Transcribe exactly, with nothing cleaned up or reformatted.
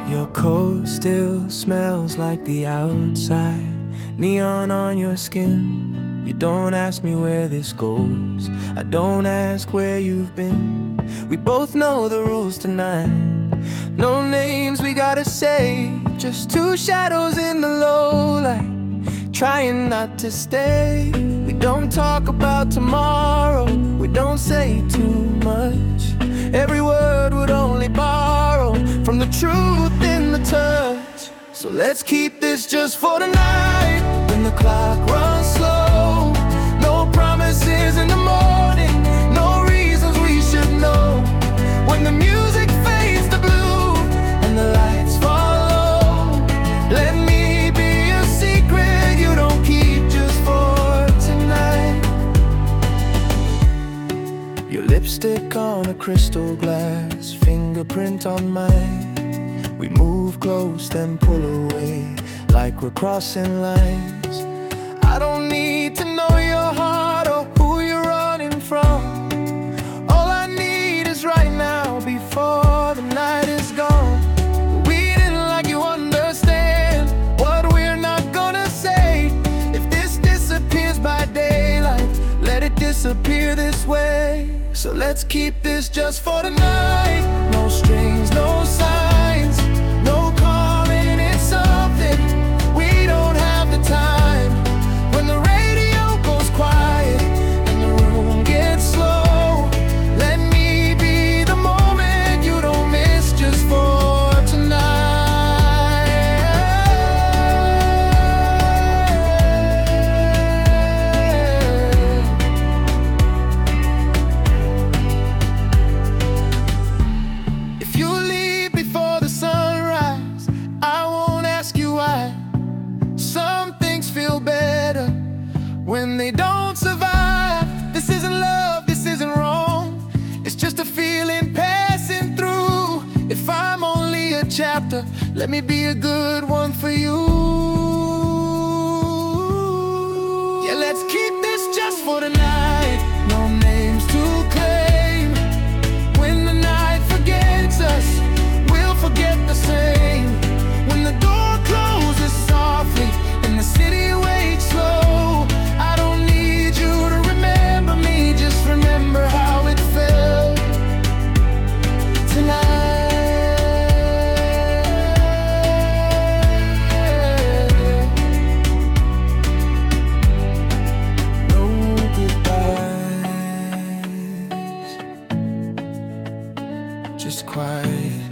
Your coat still smells like the outside, neon on your skin. You don't ask me where this goes, I don't ask where you've been. We both know the rules tonight, no names we gotta say, just two shadows in the low light, trying not to stay. We don't talk about tomorrow, we don't say too much. Every word would only borrow from the truth in the touch. So let's keep this just for tonight, when the clock runs slow. No promises in the morning, no reasons we should know. When the music fades to blue and the lights follow, let me be a secret you don't keep just for tonight. Your lipstick on a crystal glass, fingerprint on mine. We move close then pull away, like we're crossing lines. I don't need to know your heart or who you're running from. All I need is right now before the night is gone. We didn't like you understand what we're not gonna say. If this disappears by daylight, let it disappear this way. So let's keep this just for tonight. No strings, no signs, no calling it something. We don't have the time. When the radio goes quiet and the room gets slow, let me be the moment you don't miss just for tonight. If you leave before the sunrise, I won't ask you why. Some things feel better when they don't survive. This isn't love, this isn't wrong, it's just a feeling passing through. If I'm only a chapter, let me be a good one for you. Yeah, let's keep this just for tonight. No names to claim. When the night forgets us, we'll forget the same. When the door closes softly and the city waits slow, I don't need you to remember me, just remember how it felt tonight. No goodbyes, just quiet.